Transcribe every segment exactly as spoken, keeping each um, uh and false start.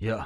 Yeah.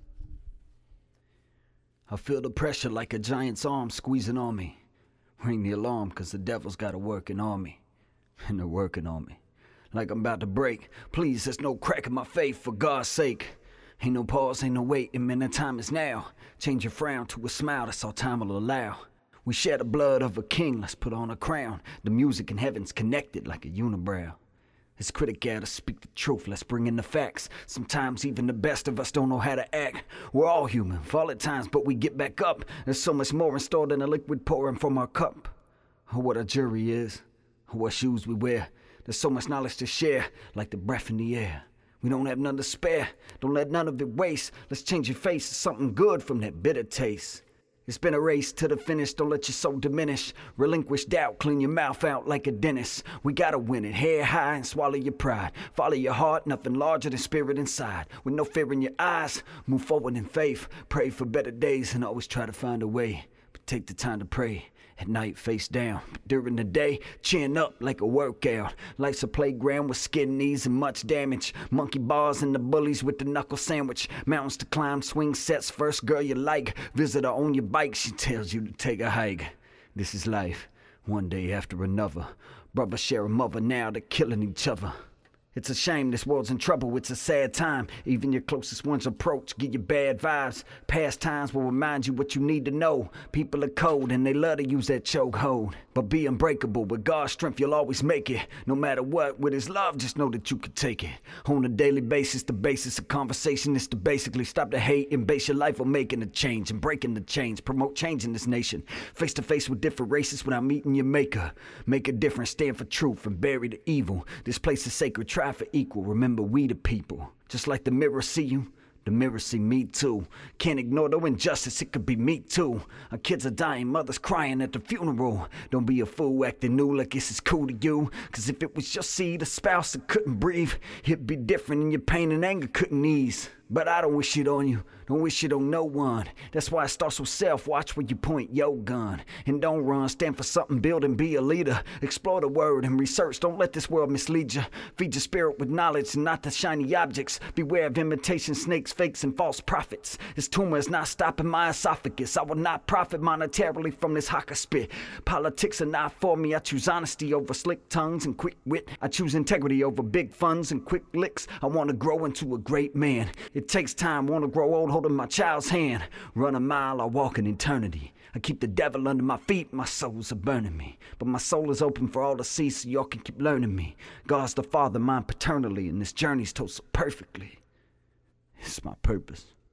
I feel the pressure like a giant's arm squeezing on me. Ring the alarm, cause the devil's got a working on me. And they're working on me. Like I'm about to break. Please, there's no crack in my faith, for God's sake. Ain't no pause, ain't no waiting, man, the time is now. Change your frown to a smile, that's all time will allow. We share the blood of a king, let's put on a crown. The music in heaven's connected like a unibrow. It's critical to speak the truth, let's bring in the facts. Sometimes even the best of us don't know how to act. We're all human, fall at times, but we get back up. There's so much more in store than a liquid pouring from our cup. Or what a jury is, or what shoes we wear. There's so much knowledge to share, like the breath in the air. We don't have none to spare, don't let none of it waste. Let's change your face to something good from that bitter taste. It's been a race to the finish, don't let your soul diminish. Relinquish doubt, clean your mouth out like a dentist. We gotta win it, head high and swallow your pride. Follow your heart, nothing larger than spirit inside. With no fear in your eyes, move forward in faith. Pray for better days and always try to find a way. But take the time to pray. At night, face down. During the day, chin up like a workout. Life's a playground with skin knees and much damage. Monkey bars and the bullies with the knuckle sandwich. Mountains to climb, swing sets, first girl you like. Visitor on your bike, she tells you to take a hike. This is life, one day after another. Brothers share a mother, now they're killing each other. It's a shame this world's in trouble, it's a sad time. Even your closest ones approach, give you bad vibes. Past times will remind you what you need to know. People are cold and they love to use that chokehold. But be unbreakable, with God's strength you'll always make it. No matter what, with his love, just know that you can take it. On a daily basis, the basis of conversation is to basically stop the hate and base your life on making a change and breaking the chains. Promote change in this nation. Face to face with different races without meeting your maker. Make a difference, stand for truth and bury the evil. This place is sacred, try for equal, remember we the people. Just like the mirror see you, the mirror see me too. Can't ignore the injustice, it could be me too. Our kids are dying, mothers crying at the funeral. Don't be a fool acting new like this is cool to you. Cause if it was your seed, a spouse that couldn't breathe, it'd be different and your pain and anger couldn't ease. But I don't wish it on you, don't wish it on no one. That's why it starts with self, watch where you point your gun. And don't run, stand for something, build and be a leader. Explore the word and research, don't let this world mislead you. Feed your spirit with knowledge and not the shiny objects. Beware of imitation snakes, fakes and false prophets. This tumor is not stopping my esophagus. I will not profit monetarily from this haka spit. Politics are not for me, I choose honesty over slick tongues and quick wit. I choose integrity over big funds and quick licks. I want to grow into a great man. It takes time, wanna grow old holding my child's hand. Run a mile, I walk an eternity. I keep the devil under my feet, my souls are burning me. But my soul is open for all to see, so y'all can keep learning me. God's the Father, mine paternally, and this journey's told so perfectly. It's my purpose.